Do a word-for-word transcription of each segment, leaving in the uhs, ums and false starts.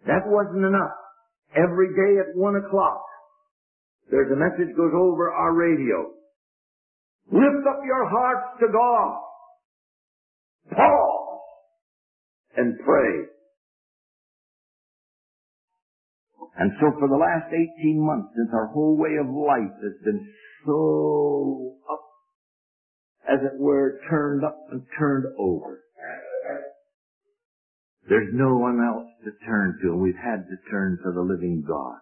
That wasn't enough. Every day at one o'clock, there's a message goes over our radio. Lift up your hearts to God. Pause and pray. And so for the last eighteen months, since our whole way of life has been so up, as it were, turned up and turned over, there's no one else to turn to, and we've had to turn to the living God.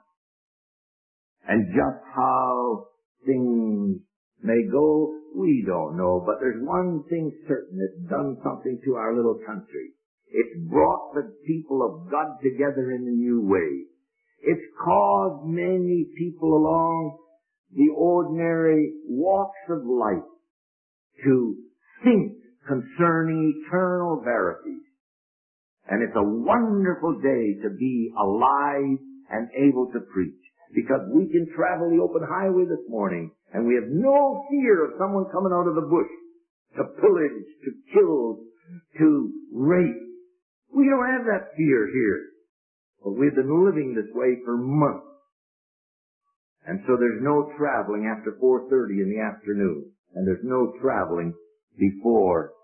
And just how things may go, we don't know, but there's one thing certain. It's done something to our little country. It's brought the people of God together in a new way. It's caused many people along the ordinary walks of life to think concerning eternal verities. And it's a wonderful day to be alive and able to preach, because we can travel the open highway this morning and we have no fear of someone coming out of the bush to pillage, to kill, to rape. We don't have that fear here. But we've been living this way for months. And so there's no traveling after four thirty in the afternoon. And there's no traveling before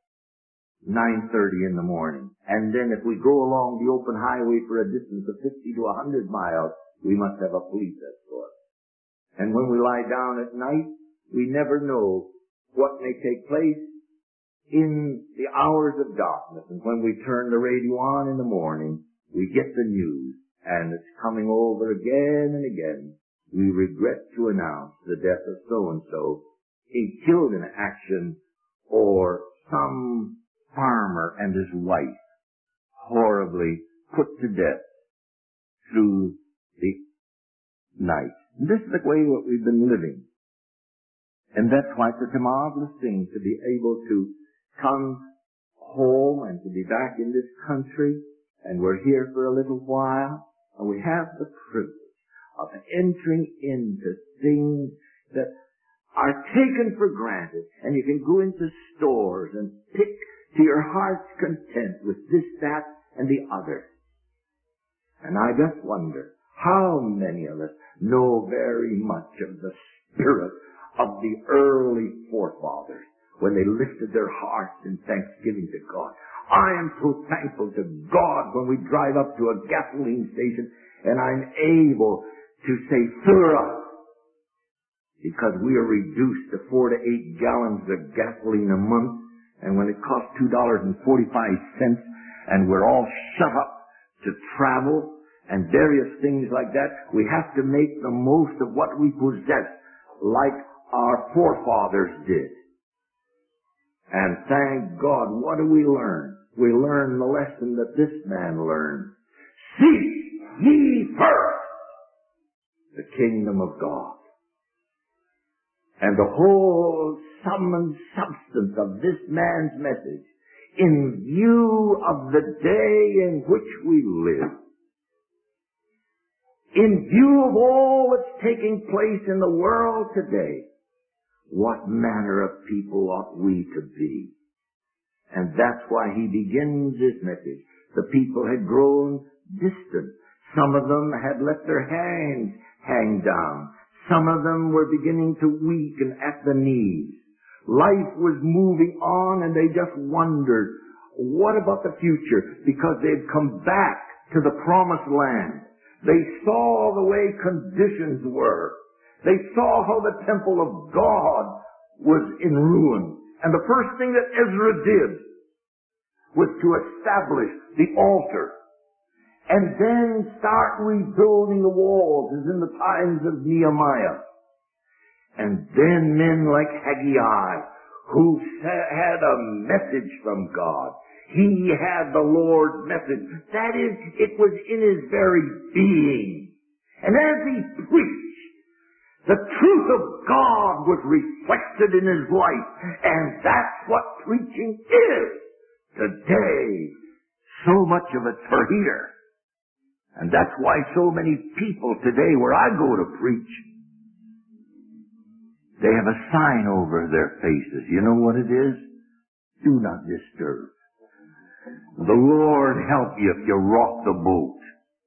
nine thirty in the morning. And then if we go along the open highway for a distance of fifty to one hundred miles, we must have a police escort. And when we lie down at night, we never know what may take place in the hours of darkness. And when we turn the radio on in the morning, we get the news, and it's coming over again and again. We regret to announce the death of so-and-so. He killed in action, or some farmer and his wife horribly put to death through the night. This is the way what we've been living. And that's why it's a marvelous thing to be able to come home and to be back in this country. And we're here for a little while, and we have the privilege of entering into things that are taken for granted. And you can go into stores and pick to your heart's content with this, that, and the other. And I just wonder how many of us know very much of the spirit of the early forefathers when they lifted their hearts in thanksgiving to God. I am so thankful to God when we drive up to a gasoline station and I'm able to say, fill up, because we are reduced to four to eight gallons of gasoline a month, and when it costs two dollars and forty-five cents, and we're all shut up to travel and various things like that, we have to make the most of what we possess, like our forefathers did. And thank God, what do we learn? We learn the lesson that this man learned. Seek ye first the kingdom of God. And the whole sum and substance of this man's message, in view of the day in which we live, in view of all that's taking place in the world today, what manner of people ought we to be? And that's why he begins his message. The people had grown distant. Some of them had let their hands hang down. Some of them were beginning to weaken at the knees. Life was moving on, and they just wondered, what about the future? Because they'd come back to the promised land. They saw the way conditions were. They saw how the temple of God was in ruin. And the first thing that Ezra did was to establish the altar and then start rebuilding the walls as in the times of Nehemiah. And then men like Haggai, who had a message from God. He had the Lord's message. That is, it was in his very being. And as he preached, the truth of God was reflected in his life. And that's what preaching is today. So much of it's for here. And that's why so many people today, where I go to preach, they have a sign over their faces. You know what it is? Do not disturb. The Lord help you if you rock the boat.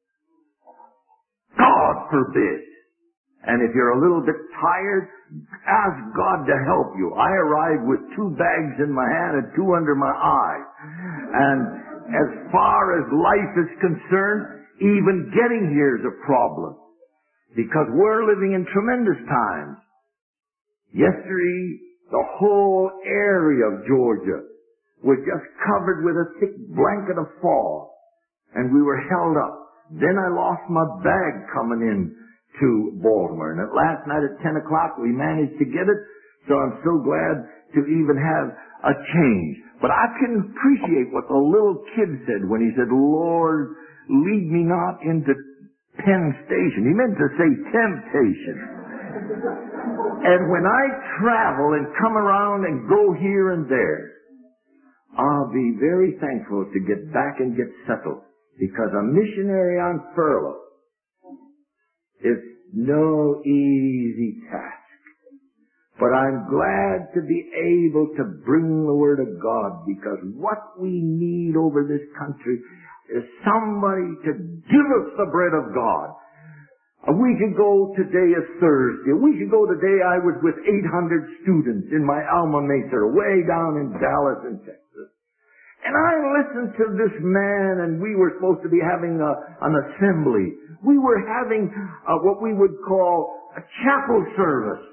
forbid. And if you're a little bit tired, ask God to help you. I arrived with two bags in my hand and two under my eyes. And as far as life is concerned, even getting here is a problem. Because we're living in tremendous times. Yesterday, the whole area of Georgia was just covered with a thick blanket of fog. And we were held up. Then I lost my bag coming in to Baltimore. And at last night at ten o'clock we managed to get it. So I'm so glad to even have a change. But I can appreciate what the little kid said when he said, Lord, lead me not into temptation. He meant to say temptation. And when I travel and come around and go here and there, I'll be very thankful to get back and get settled. Because a missionary on furlough, it's no easy task. But I'm glad to be able to bring the Word of God, because what we need over this country is somebody to give us the bread of God. A week ago today is Thursday. A week ago today I was with eight hundred students in my alma mater way down in Dallas in Texas. And I listened to this man, and we were supposed to be having a, an assembly. We were having a, what we would call a chapel service.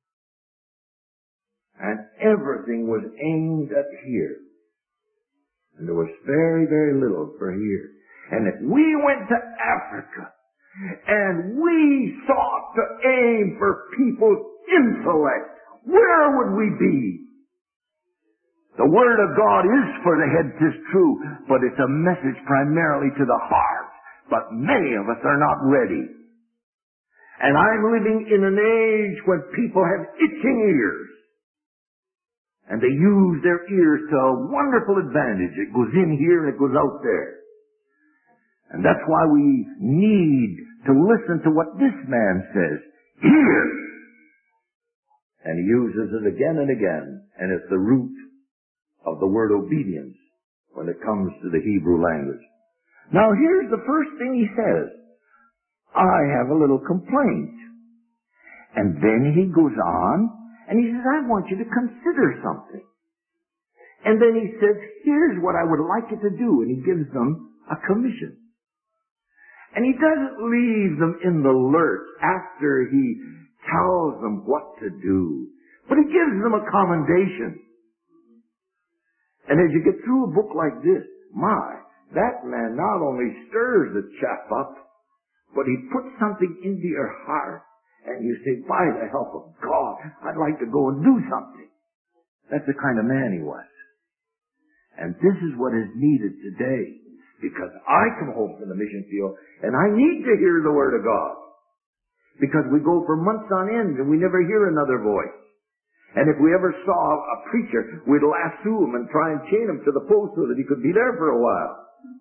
And everything was aimed at here. And there was very, very little for here. And if we went to Africa, and we sought to aim for people's intellect, where would we be? The Word of God is for the head, 'tis true, but it's a message primarily to the heart. But many of us are not ready. And I'm living in an age when people have itching ears. And they use their ears to a wonderful advantage. It goes in here and it goes out there. And that's why we need to listen to what this man says. Hear! And he uses it again and again. And it's the root of the word obedience when it comes to the Hebrew language. Now here's the first thing he says. I have a little complaint. And then he goes on and he says, I want you to consider something. And then he says, here's what I would like you to do. And he gives them a commission. And he doesn't leave them in the lurch after he tells them what to do. But he gives them a commendation. And as you get through a book like this, my, that man not only stirs the chap up, but he puts something into your heart, and you say, by the help of God, I'd like to go and do something. That's the kind of man he was. And this is what is needed today, because I come home from the mission field, and I need to hear the Word of God. Because we go for months on end, and we never hear another voice. And if we ever saw a preacher, we'd lasso him and try and chain him to the post so that he could be there for a while.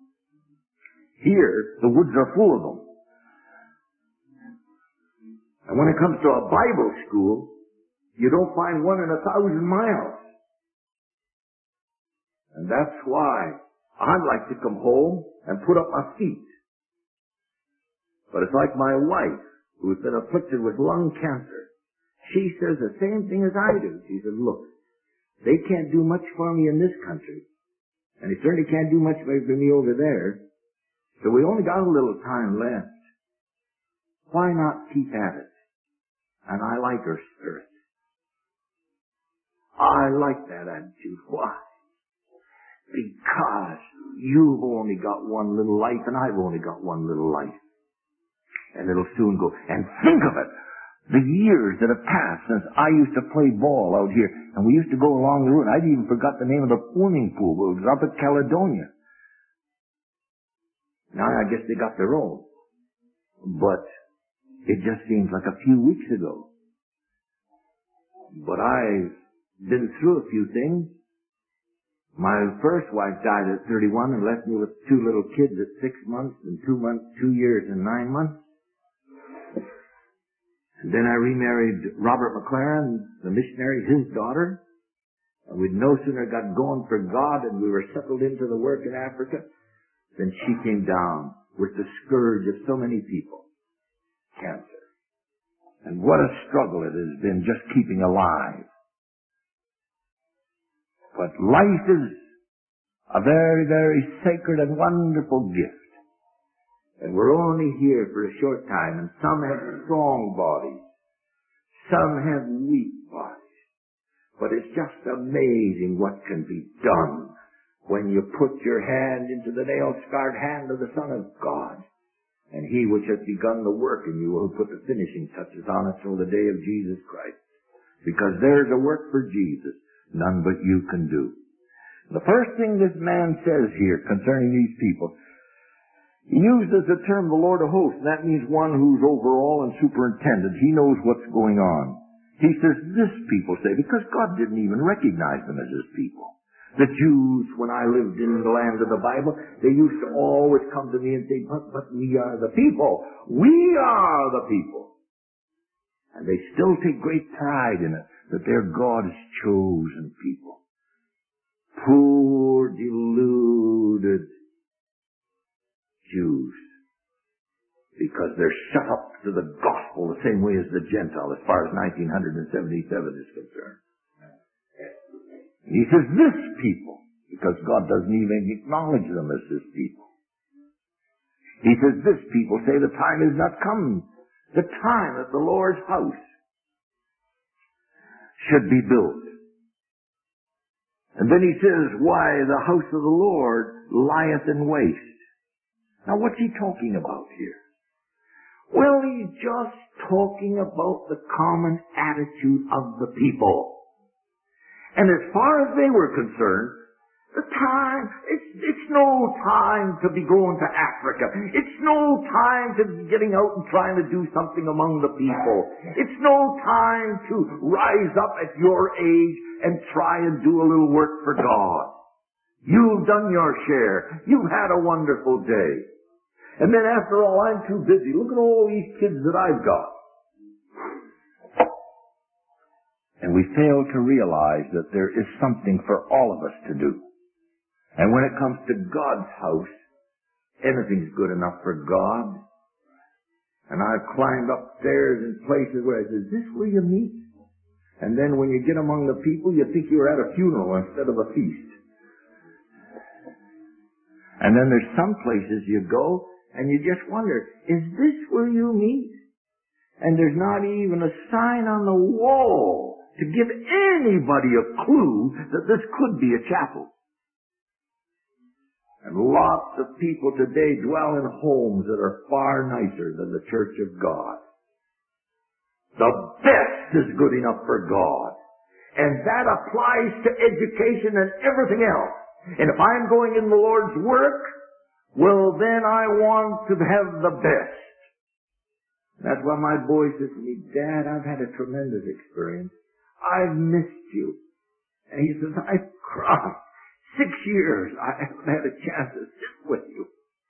Here, the woods are full of them. And when it comes to a Bible school, you don't find one in a thousand miles. And that's why I'd like to come home and put up my feet. But it's like my wife, who's been afflicted with lung cancer. She says the same thing as I do. She says, look, they can't do much for me in this country. And they certainly can't do much for me over there. So we only got a little time left. Why not keep at it? And I like her spirit. I like that attitude. Why? Because you've only got one little life and I've only got one little life. And it'll soon go. And think of it. The years that have passed since I used to play ball out here, and we used to go along the road. I'd even forgot the name of the swimming pool. It was up at Caledonia. Now I guess they got their own. But it just seems like a few weeks ago. But I've been through a few things. My first wife died at thirty-one and left me with two little kids at six months and two months, two years and nine months. And then I remarried Robert McLaren, the missionary, his daughter. And we'd no sooner got going for God and we were settled into the work in Africa than she came down with the scourge of so many people. cancer. And what a struggle it has been just keeping alive. But life is a very, very sacred and wonderful gift. And we're only here for a short time, and some have strong bodies. Some have weak bodies. But it's just amazing what can be done when you put your hand into the nail-scarred hand of the Son of God. And He which has begun the work in you will put the finishing touches on it till the day of Jesus Christ. Because there's a work for Jesus, none but you can do. The first thing this man says here concerning these people, he uses the term the Lord of hosts, and that means one who's overall and superintendent. He knows what's going on. He says, this people say, because God didn't even recognize them as His people. The Jews, when I lived in the land of the Bible, they used to always come to me and say, but, but we are the people. We are the people. And they still take great pride in it, that they're God's chosen people. Poor, deluded Jews. Because they're shut up to the gospel the same way as the Gentile, as far as nineteen seventy-seven is concerned. He says, this people, because God doesn't even acknowledge them as His people. He says, this people say the time is not come. The time that the Lord's house should be built. And then he says, why the house of the Lord lieth in waste. Now what's he talking about here? Well, he's just talking about the common attitude of the people. And as far as they were concerned, the time, it's, it's no time to be going to Africa. It's no time to be getting out and trying to do something among the people. It's no time to rise up at your age and try and do a little work for God. You've done your share. You've had a wonderful day. And then after all, I'm too busy. Look at all these kids that I've got. And we fail to realize that there is something for all of us to do. And when it comes to God's house, anything's good enough for God. And I've climbed upstairs in places where I said, is this where you meet? And then when you get among the people, you think you're at a funeral instead of a feast. And then there's some places you go, and you just wonder, is this where you meet? And there's not even a sign on the wall to give anybody a clue that this could be a chapel. And lots of people today dwell in homes that are far nicer than the church of God. The best is good enough for God. And that applies to education and everything else. And if I'm going in the Lord's work, well then I want to have the best. That's why my boy says to me, Dad, I've had a tremendous experience. I've missed you. And he says, I've cried. Six years I haven't had a chance to sit with you.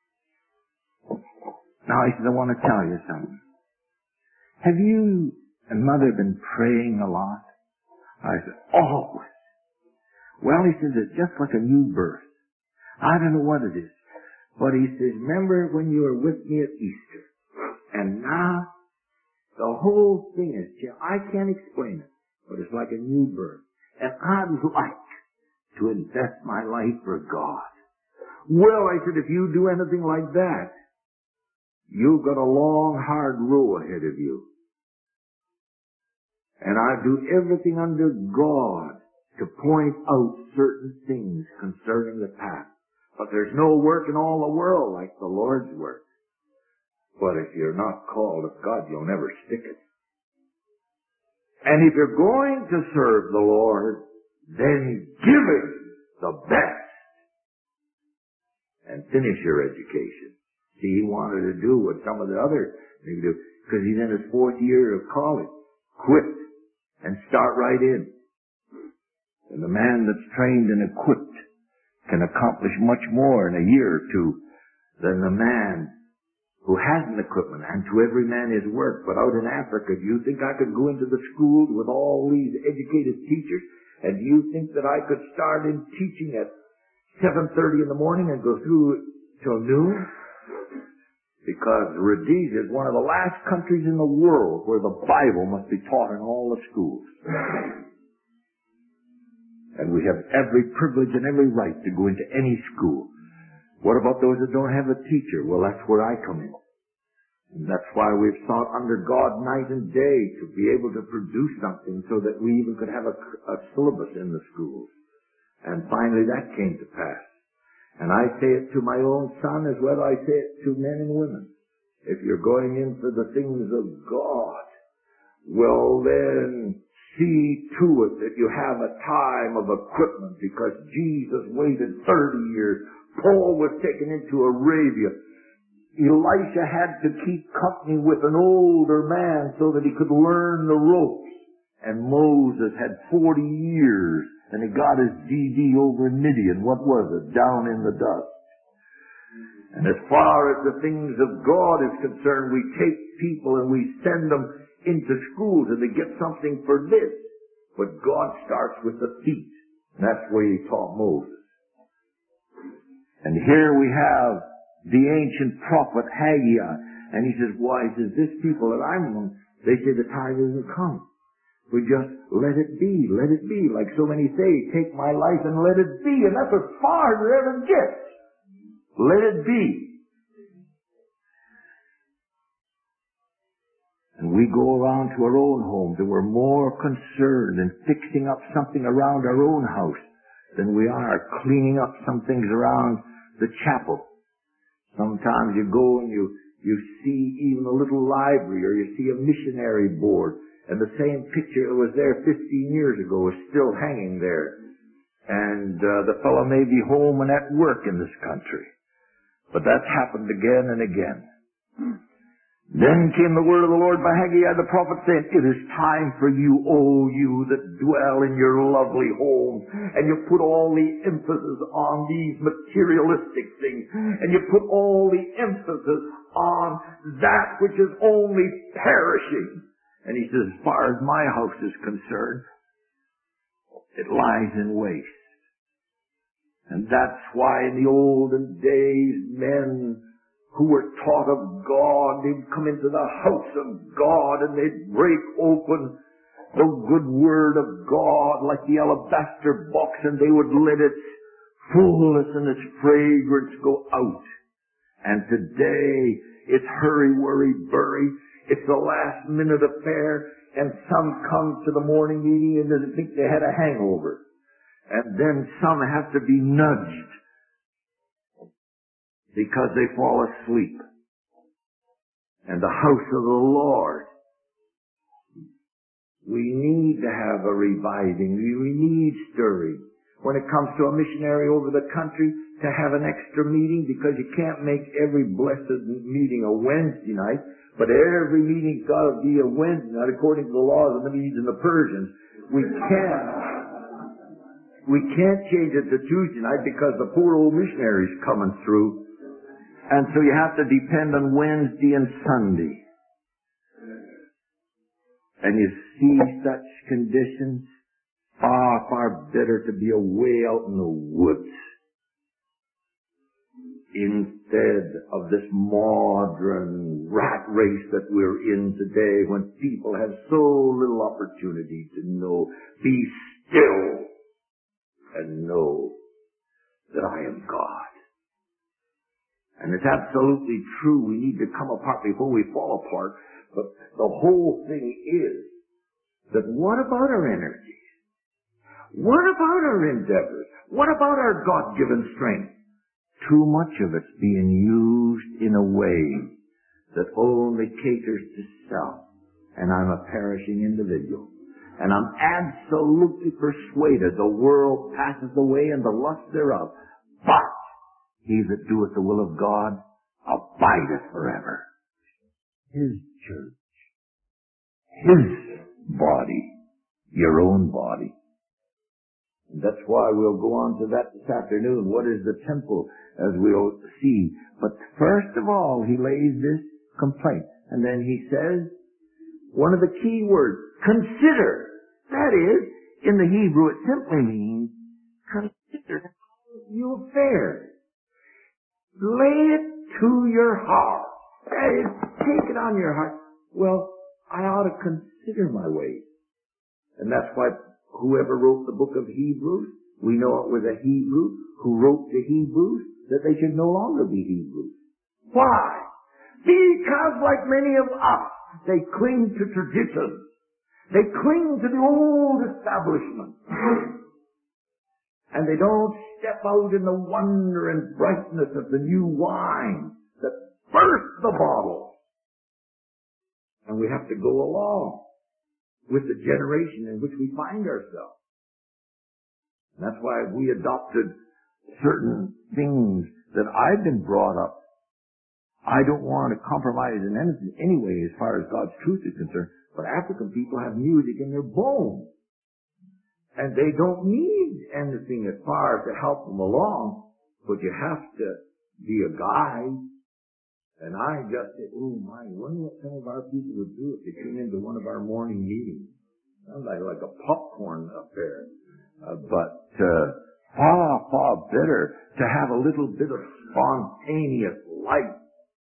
Now he says, I want to tell you something. Have you and Mother been praying a lot? I said, always. Well, he says, it's just like a new birth. I don't know what it is. But he says, remember when you were with me at Easter? And now, the whole thing is, I can't explain it, but it's like a new birth. And I'd like to invest my life for God. Well, I said, if you do anything like that, you've got a long, hard row ahead of you. And I do everything under God to point out certain things concerning the path. But there's no work in all the world like the Lord's work. But if you're not called of God, you'll never stick it. And if you're going to serve the Lord, then give Him the best. And finish your education. See, he wanted to do what some of the others maybe do, because he's in his fourth year of college. Quit and start right in. And the man that's trained and equipped can accomplish much more in a year or two than the man who hasn't equipment. And to every man his work. But out in Africa, do you think I could go into the schools with all these educated teachers? And do you think that I could start in teaching at seven thirty in the morning and go through till noon? because Rhodesia is one of the last countries in the world where the Bible must be taught in all the schools. And we have every privilege and every right to go into any school. What about those that don't have a teacher? Well, that's where I come in. And that's why we've sought under God night and day to be able to produce something so that we even could have a, a syllabus in the schools. And finally that came to pass. And I say it to my own son as well as I say it to men and women. If you're going in for the things of God, well then see to it that you have a time of equipment, because Jesus waited thirty years. Paul was taken into Arabia. Elisha had to keep company with an older man so that he could learn the ropes. And Moses had forty years, and he got his D D over in Midian. What was it? Down in the dust. And as far as the things of God is concerned, we take people and we send them into schools and they get something for this. But God starts with the feet. And that's where he taught Moses. And here we have the ancient prophet Haggai. And he says, why? He says, this people that I'm among, they say the time isn't come. We just let it be, let it be. Like so many say, take my life and let it be. And that's as far as it ever gets. Let it be. And we go around to our own homes and we're more concerned in fixing up something around our own house than we are cleaning up some things around the chapel. Sometimes you go and you, you see even a little library, or you see a missionary board, and the same picture that was there fifteen years ago is still hanging there. And uh, the fellow may be home and at work in this country. But that's happened again and again. Then came the word of the Lord by Haggai the prophet, saying, it is time for you, O you that dwell in your lovely home, and you put all the emphasis on these materialistic things, and you put all the emphasis on that which is only perishing. And he says, as far as my house is concerned, it lies in waste. And that's why in the olden days, men who were taught of God, they'd come into the house of God and they'd break open the good word of God like the alabaster box, and they would let its fullness and its fragrance go out. And today, it's hurry, worry, bury. It's a last minute affair, and some come to the morning meeting and they think they had a hangover. And then some have to be nudged because they fall asleep. And the house of the Lord, we need to have a reviving. We need stirring. When it comes to a missionary over the country, to have an extra meeting, because you can't make every blessed meeting a Wednesday night, but every meeting's got to be a Wednesday night according to the laws of the Medes and the Persians. We can't, we can't change it to Tuesday night because the poor old missionary's coming through. And so you have to depend on Wednesday and Sunday. And you see such conditions, far, far better to be away out in the woods instead of this modern rat race that we're in today, when people have so little opportunity to know. Be still and know that I am God. And it's absolutely true. We need to come apart before we fall apart. But the whole thing is that what about our energies? What about our endeavors? What about our God-given strength? Too much of it's being used in a way that only caters to self. And I'm a perishing individual. And I'm absolutely persuaded the world passes away and the lust thereof. But he that doeth the will of God abideth forever. His church. His body. Your own body. And that's why we'll go on to that this afternoon. What is the temple, as we'll see. But first of all, he lays this complaint. And then he says, one of the key words, consider. That is, in the Hebrew, it simply means, consider your affairs. Lay it to your heart. Hey, take it on your heart. Well, I ought to consider my ways. And that's why whoever wrote the book of Hebrews, we know it was a Hebrew who wrote the Hebrews that they should no longer be Hebrews. Why? Because like many of us, they cling to traditions. They cling to the old establishment. And they don't step out in the wonder and brightness of the new wine that burst the bottle. And we have to go along with the generation in which we find ourselves. And that's why we adopted certain things that I've been brought up. I don't want to compromise in anything anyway as far as God's truth is concerned. But African people have music in their bones. And they don't need anything as far to help them along. But you have to be a guide. And I just said, oh my, I wonder what some of our people would do if they came into one of our morning meetings. Sounds like, like a popcorn affair. Uh, but uh, far, far better to have a little bit of spontaneous life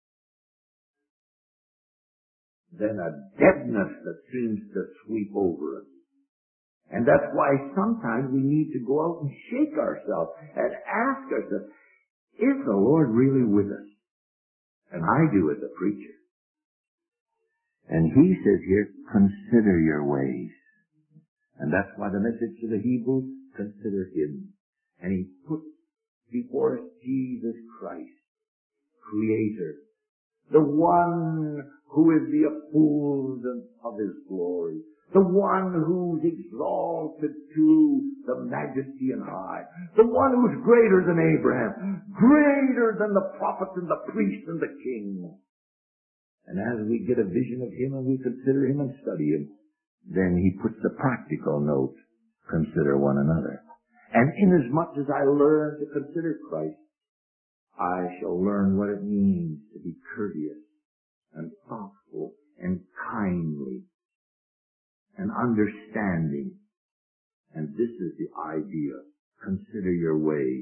than a deadness that seems to sweep over us. And that's why sometimes we need to go out and shake ourselves and ask ourselves, is the Lord really with us? And I do as a preacher. And he says here, consider your ways. And that's why the message to the Hebrews, consider him. And he puts before us Jesus Christ, Creator, the one who is the effulgence of his glory, the one who's exalted to the majesty and high, the one who's greater than Abraham, greater than the prophets and the priests and the kings. And as we get a vision of him and we consider him and study him, then he puts the practical note, consider one another. And inasmuch as I learn to consider Christ, I shall learn what it means to be courteous and thoughtful and kindly and understanding. And this is the idea. Consider your ways.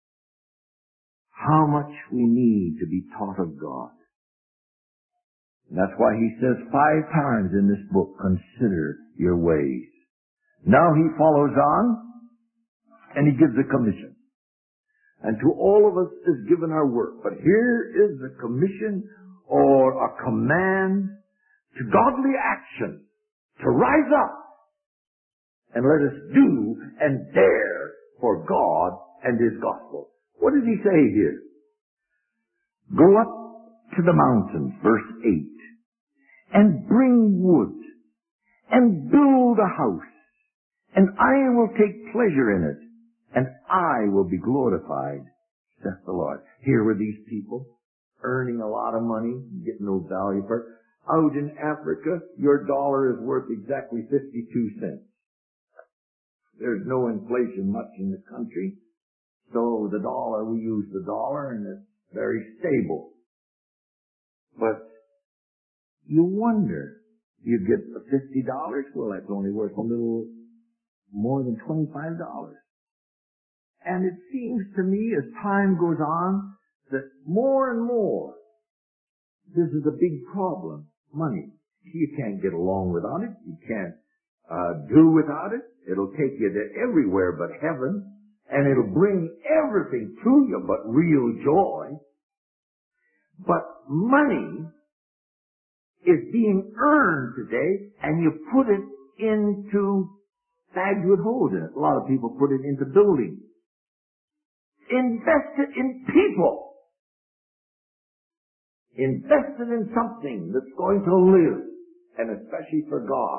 How much we need to be taught of God. And that's why he says five times in this book, consider your ways. Now he follows on and he gives a commission. And to all of us is given our work. But here is the commission or a command to godly action, to rise up and let us do and dare for God and his gospel. What does he say here? Go up to the mountains, verse eight, and bring wood and build a house, and I will take pleasure in it, and I will be glorified, saith the Lord. Here were these people earning a lot of money, getting no value for it. Out in Africa, your dollar is worth exactly fifty-two cents. There's no inflation much in the country. So the dollar, we use the dollar and it's very stable. But you wonder, you get the fifty dollars, well that's only worth a little more than twenty-five dollars. And it seems to me as time goes on that more and more this is a big problem. Money. You can't get along without it. You can't uh, do without it. It'll take you to everywhere but heaven. And it'll bring everything to you but real joy. But money is being earned today, and you put it into bags with holes in it. A lot of people put it into buildings. Invest it in people. Invested in something that's going to live, and especially for God.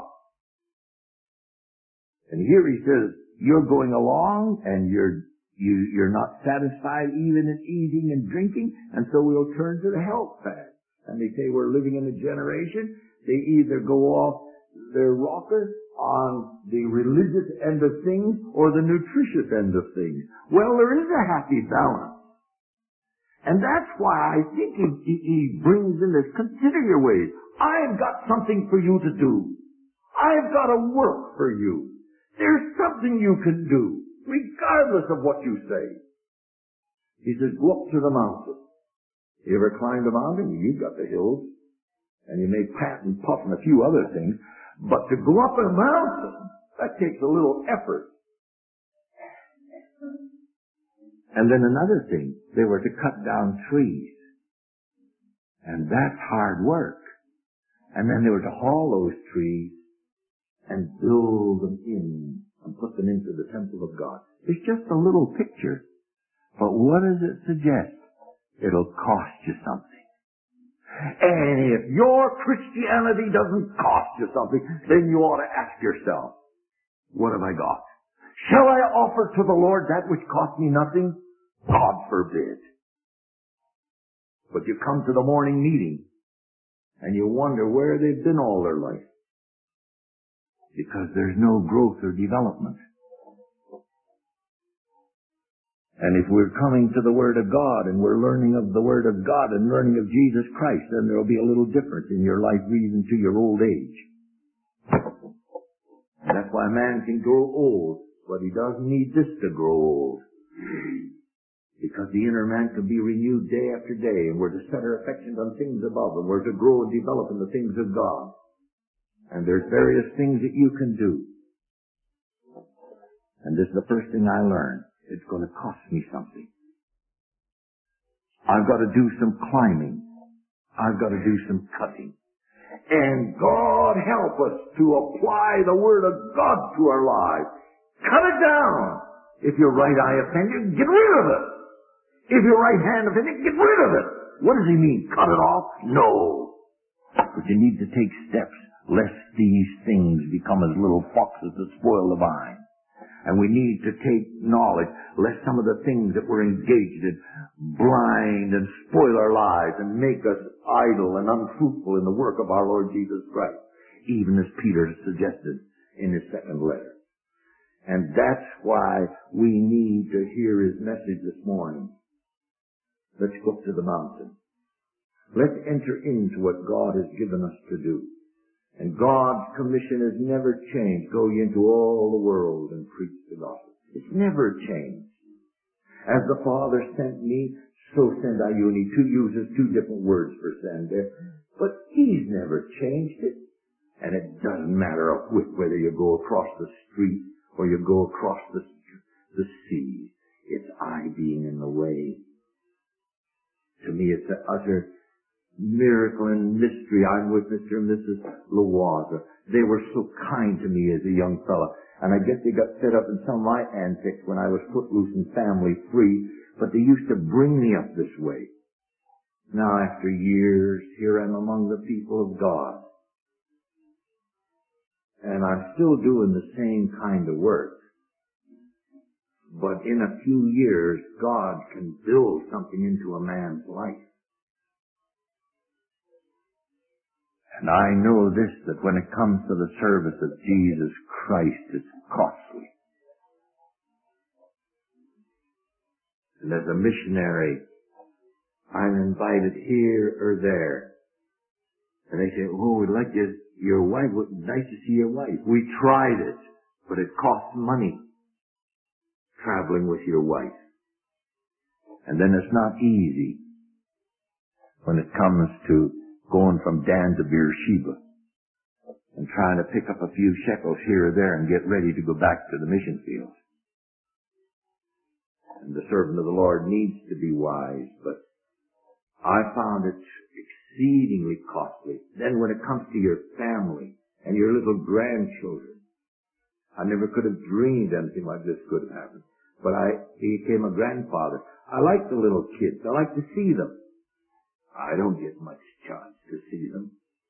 And here he says, you're going along, and you're you, you're not satisfied even in eating and drinking, and so we'll turn to the health fad. And they say we're living in a generation, they either go off their rocker on the religious end of things or the nutritious end of things. Well, there is a happy balance. And that's why I think he, he, he brings in this, consider your ways. I've got something for you to do. I've got a work for you. There's something you can do, regardless of what you say. He says, go up to the mountain. You ever climbed a mountain? You've got the hills. And you may pat and puff and a few other things. But to go up a mountain, that takes a little effort. And then another thing, they were to cut down trees. And that's hard work. And then they were to haul those trees and build them in and put them into the temple of God. It's just a little picture. But what does it suggest? It'll cost you something. And if your Christianity doesn't cost you something, then you ought to ask yourself, what have I got? Shall I offer to the Lord that which cost me nothing? God forbid. But you come to the morning meeting and you wonder where they've been all their life. Because there's no growth or development. And if we're coming to the Word of God and we're learning of the Word of God and learning of Jesus Christ, then there'll be a little difference in your life even to your old age. And that's why a man can grow old, but he doesn't need this to grow old. Because the inner man can be renewed day after day, and we're to set our affections on things above, and we're to grow and develop in the things of God. And there's various things that you can do. And this is the first thing I learned. It's going to cost me something. I've got to do some climbing. I've got to do some cutting. And God help us to apply the Word of God to our lives. Cut it down. If your right eye offends you, get rid of it. If your right hand offends you, get rid of it. What does he mean? Cut it off? No. But you need to take steps lest these things become as little foxes that spoil the vine. And we need to take knowledge, lest some of the things that we're engaged in blind and spoil our lives and make us idle and unfruitful in the work of our Lord Jesus Christ, even as Peter suggested in his second letter. And that's why we need to hear his message this morning. Let's go up to the mountain. Let's enter into what God has given us to do. And God's commission has never changed. Go ye into all the world and preach the gospel. It's never changed. As the Father sent me, so send I you. And he two uses two different words for send there. But he's never changed it. And it doesn't matter a whit whether you go across the street or you go across the, the sea. It's I being in the way. To me, it's an utter miracle and mystery. I'm with Mister and Missus Lawaza. They were so kind to me as a young fella. And I guess they got fed up in some of my antics when I was footloose and family free. But they used to bring me up this way. Now, after years, here I'm among the people of God. And I'm still doing the same kind of work. But in a few years, God can build something into a man's life. And I know this, that when it comes to the service of Jesus Christ, it's costly. And as a missionary, I'm invited here or there. And they say, oh, we'd like you, your wife, nice to see your wife. We tried it, but it costs money, traveling with your wife. And then it's not easy when it comes to going from Dan to Beersheba and trying to pick up a few shekels here or there and get ready to go back to the mission field. And the servant of the Lord needs to be wise, but I found it exceedingly costly. Then when it comes to your family and your little grandchildren, I never could have dreamed anything like this could have happened. But I became a grandfather. I like the little kids. I like to see them. I don't get much chance to see them.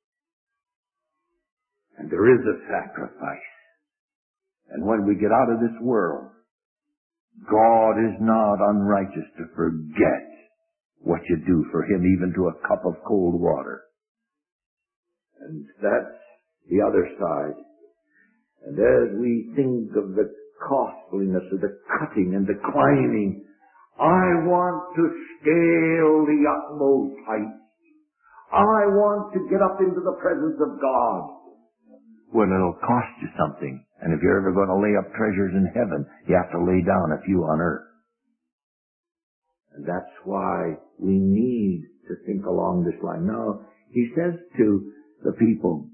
And there is a sacrifice. And when we get out of this world, God is not unrighteous to forget what you do for Him, even to a cup of cold water. And that's the other side. And as we think of the costliness of the cutting and the climbing, I want to scale the utmost heights. I want to get up into the presence of God. Well, it'll cost you something. And if you're ever going to lay up treasures in heaven, you have to lay down a few on earth. And that's why we need to think along this line. Now, he says to the people,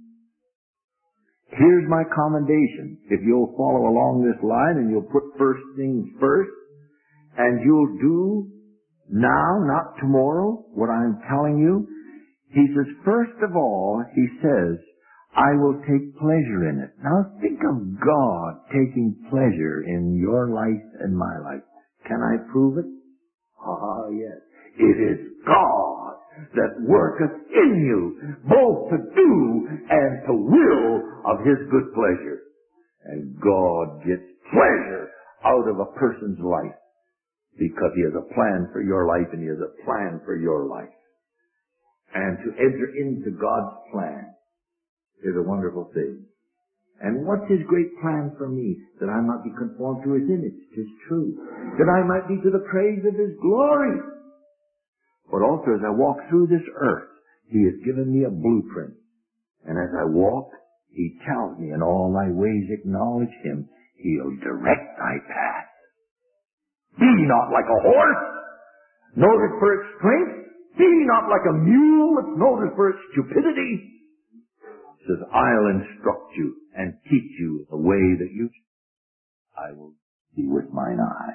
here's my commendation. If you'll follow along this line and you'll put first things first, and you'll do now, not tomorrow, what I'm telling you. He says, first of all, he says, I will take pleasure in it. Now think of God taking pleasure in your life and my life. Can I prove it? Ah, yes. It is God that worketh in you, both to do and to will of His good pleasure. And God gets pleasure out of a person's life because He has a plan for your life and He has a plan for your life. And to enter into God's plan is a wonderful thing. And what's His great plan for me? That I might be conformed to His image. 'Tis true. That I might be to the praise of His glory. But also as I walk through this earth, He has given me a blueprint. And as I walk, He tells me, in all thy ways acknowledge Him. He'll direct thy path. Be not like a horse, noted for its strength. Be not like a mule that's noted for its stupidity. He says, I'll instruct you and teach you the way that you I will see with mine eye.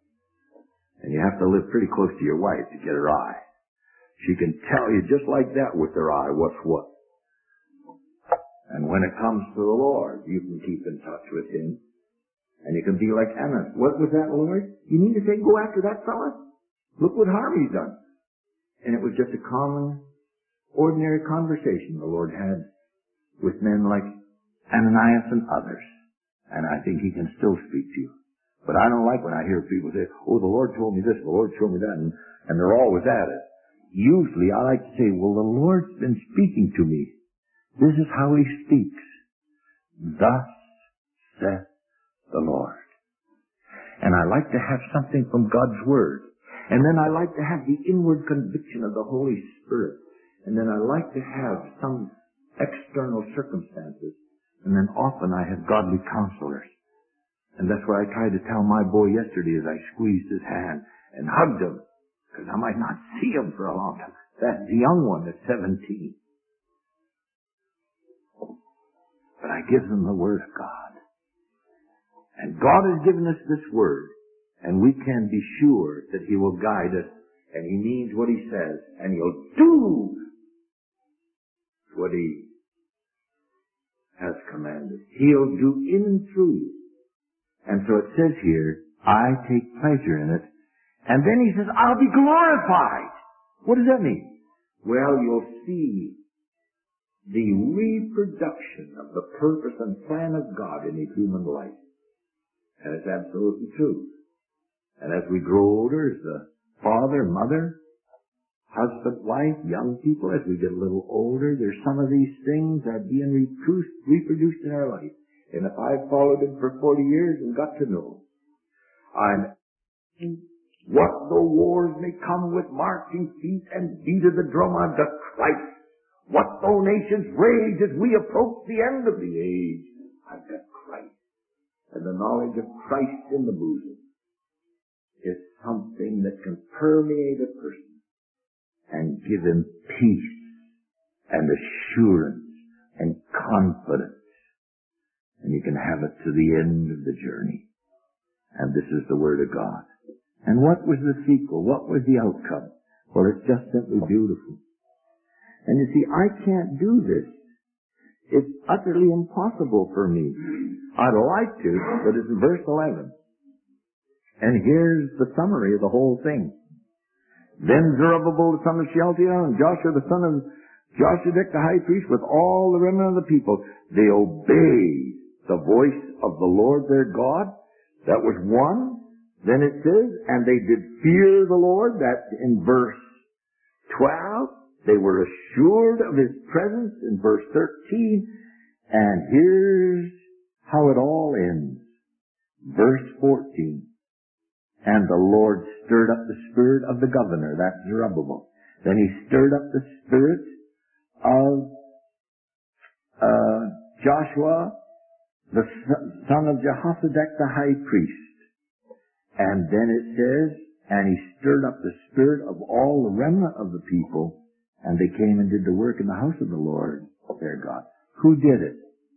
And you have to live pretty close to your wife to get her eye. She can tell you just like that with her eye what's what. And when it comes to the Lord, you can keep in touch with Him. And you can be like Anna. What was that, Lord? You mean to say go after that fella? Look what harm he's done. And it was just a common, ordinary conversation the Lord had with men like Ananias and others. And I think He can still speak to you. But I don't like when I hear people say, oh, the Lord told me this, the Lord told me that, and, and they're always at it. Usually I like to say, well, the Lord's been speaking to me. This is how He speaks. Thus saith the Lord. And I like to have something from God's Word. And then I like to have the inward conviction of the Holy Spirit. And then I like to have some external circumstances. And then often I have godly counselors. And that's what I tried to tell my boy yesterday as I squeezed his hand and hugged him. Because I might not see him for a long time. That's the young one at seventeen. But I give him the Word of God. And God has given us this Word. And we can be sure that He will guide us. And He means what He says. And He'll do what He has commanded. He'll do in and through you. And so it says here, I take pleasure in it. And then He says, I'll be glorified. What does that mean? Well, you'll see the reproduction of the purpose and plan of God in a human life. And it's absolutely true. And as we grow older, as the father, mother, husband, wife, young people, as we get a little older, there's some of these things that are being reproduced, reproduced in our life. And if I followed Him for forty years and got to know, I'm, what though wars may come with marching feet and beat of the drum unto Christ, what though nations rage as we approach the end of the age, I've got Christ. And the knowledge of Christ in the bosom is something that can permeate a person and give him peace and assurance and confidence. And you can have it to the end of the journey. And this is the Word of God. And what was the sequel? What was the outcome? Well, it's just simply beautiful. And you see, I can't do this. It's utterly impossible for me. I'd like to, but it's in verse eleven. And here's the summary of the whole thing. Then Zerubbabel the son of Shealtiel and Joshua the son of Joshadek the high priest with all the remnant of the people, they obeyed the voice of the Lord their God. That was one. Then it says, and they did fear the Lord. That's in verse twelve. They were assured of His presence in verse thirteen. And here's how it all ends. Verse fourteen. And the Lord stirred up the spirit of the governor. That's Zerubbabel. Then He stirred up the spirit of uh, Joshua, the son of Jehozadak the high priest. And then it says, And he stirred up the spirit of all the remnant of the people, and they came and did the work in the house of the Lord, their God. Who did it?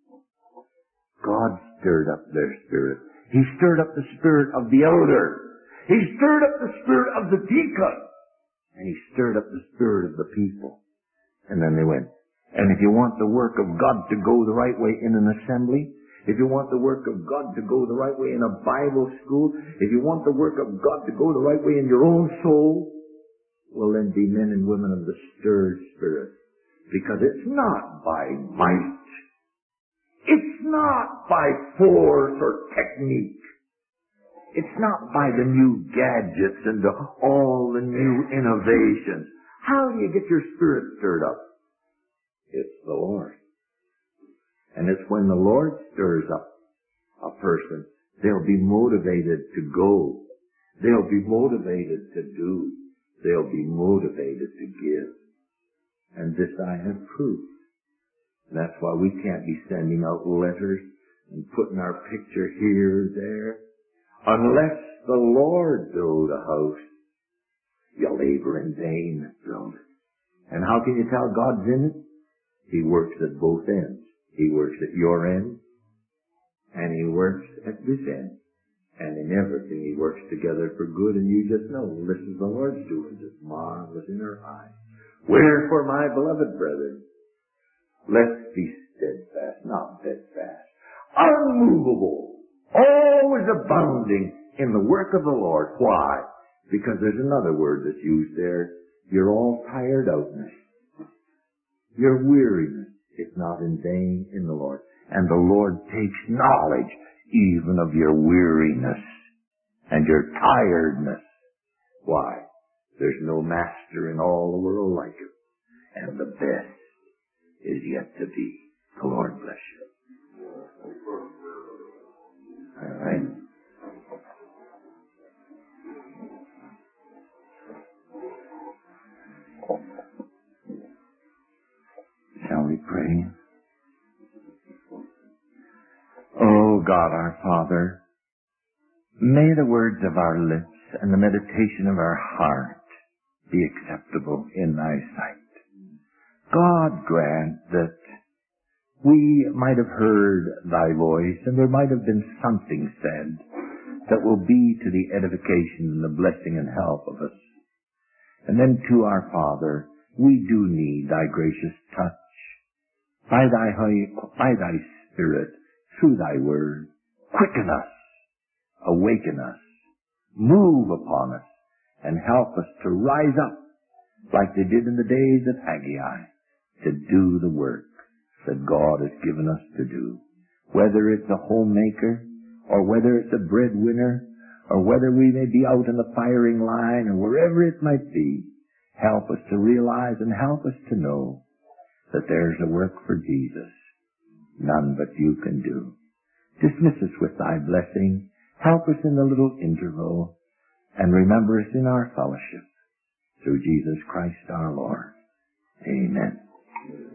God stirred up their spirit. He stirred up the spirit of the elder. He stirred up the spirit of the deacon. And he stirred up the spirit of the people. And then they went. And if you want the work of God to go the right way in an assembly, if you want the work of God to go the right way in a Bible school, if you want the work of God to go the right way in your own soul, well then be men and women of the stirred spirit. Because it's not by might. It's not by force or technique. It's not by the new gadgets and the, all the new innovations. How do you get your spirit stirred up? It's the Lord. And it's when the Lord stirs up a person, they'll be motivated to go. They'll be motivated to do. They'll be motivated to give. And this I have proved. And that's why we can't be sending out letters and putting our picture here, there. Unless the Lord build a house, you labor in vain that build it. And how can you tell God's in it? He works at both ends. He works at your end, and He works at this end. And in everything He works together for good, and you just know, this is the Lord's doing, it's marvelous in our eyes. Wherefore, my beloved brethren, let's be steadfast, not bedfast, unmovable, always abounding in the work of the Lord. Why? Because there's another word that's used there. You're all tired outness. Your weariness is not in vain in the Lord. And the Lord takes knowledge even of your weariness and your tiredness. Why? There's no master in all the world like Him. And the best is yet to be. The Lord bless you. All right. Shall we pray? Oh God, our Father, may the words of our lips and the meditation of our heart be acceptable in Thy sight. God grant that we might have heard Thy voice, and there might have been something said that will be to the edification and the blessing and help of us. And then to our Father, we do need Thy gracious touch by Thy, by Thy Spirit, through Thy Word. Quicken us, awaken us, move upon us, and help us to rise up like they did in the days of Haggai, to do the work that God has given us to do. Whether it's a homemaker, or whether it's a breadwinner, or whether we may be out in the firing line, or wherever it might be, help us to realize and help us to know that there's a work for Jesus. None but You can do. Dismiss us with Thy blessing. Help us in the little interval, and remember us in our fellowship. Through Jesus Christ our Lord. Amen.